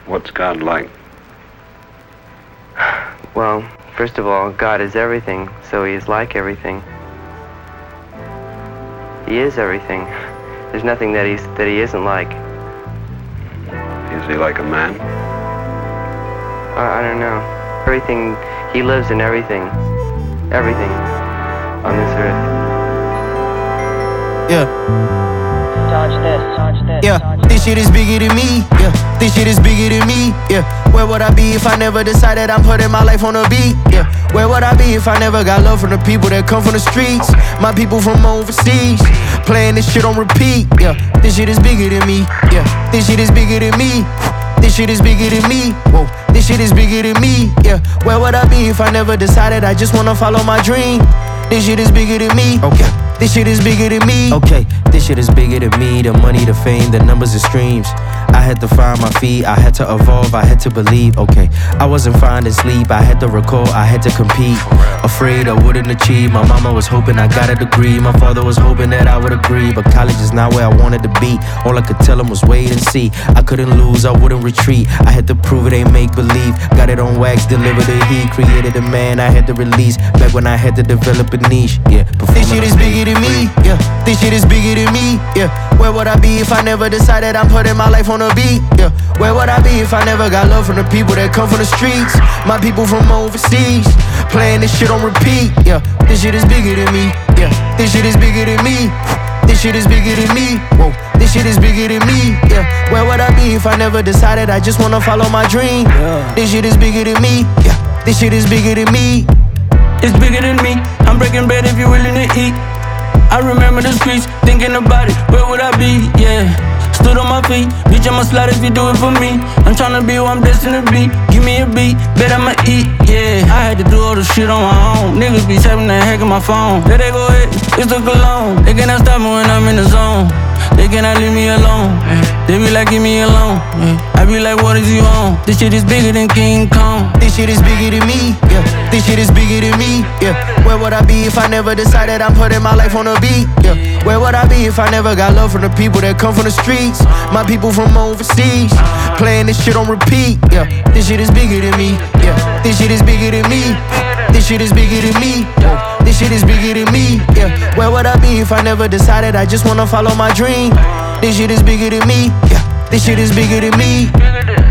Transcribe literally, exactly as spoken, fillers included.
What's God like? Well, first of all, God is everything, so he is like everything. He is everything. There's nothing that he's that he isn't like. Is he like a man? I, I don't know. Everything, he lives in everything. Everything on this earth. Yeah. Dodge this, dodge this. Yeah, dodge this shit is bigger than me. Yeah, this shit is bigger than me. Yeah, where would I be if I never decided I'm putting my life on a beat? Yeah, where would I be if I never got love from the people that come from the streets? My people from overseas, playing this shit on repeat. Yeah, this shit is bigger than me. Yeah, this shit is bigger than me. This shit is bigger than me. Whoa, this shit is bigger than me. Yeah, where would I be if I never decided I just wanna follow my dream? This shit is bigger than me. Okay. This shit is bigger than me. Okay, this shit is bigger than me. The money, the fame, the numbers, the streams. I had to find my feet, I had to evolve, I had to believe. Okay, I wasn't finding sleep, I had to recall, I had to compete. Afraid I wouldn't achieve. My mama was hoping I got a degree. My father was hoping that I would agree. But college is not where I wanted to be. All I could tell him was wait and see. I couldn't lose, I wouldn't retreat. I had to prove it ain't make believe. Got it on wax, delivered the heat. Created a man I had to release. Back when I had to develop a niche. Yeah, this shit is bigger than me. Yeah, this shit is bigger than me. Yeah, where would I be if I never decided I'm putting my life on a beat? Yeah, where would I be if I never got love from the people that come from the streets? My people from overseas, playing this shit on repeat. Yeah, this shit is bigger than me. Yeah, this shit is bigger than me. This shit is bigger than me. Whoa, this shit is bigger than me. Yeah, where would I be if I never decided I just wanna follow my dream? Yeah. This shit is bigger than me. Yeah, this shit is bigger than me. It's bigger than me. I'm breaking bread if you're willing to eat. I remember the streets, thinking about it. Where would I be? Yeah. Stood on my feet, bitch, I'ma slide if you do it for me. I'm tryna be who I'm destined to be. Give me a beat, bet I'ma eat, yeah. I had to do all the shit on my own. Niggas be tapping the heck of my phone. There they go ahead, it's the cologne. They cannot stop me when I'm in the zone. They cannot leave me alone. They be like, give me alone. I be like, what is you on? This shit is bigger than King Kong. This shit is bigger than me. Yeah, this shit is bigger than me. Yeah, where would I be if I never decided I'm putting my life on a beat? Yeah, where would I be if I never got love from the people that come from the streets? My people from overseas, playing this shit on repeat. Yeah, this shit is bigger than me. Yeah, this shit is bigger than me. This shit is bigger than me. Whoa, this shit is bigger than me. Yeah, where would I be if I never decided I just wanna follow my dream? This shit is bigger than me. Yeah, this shit is bigger than me.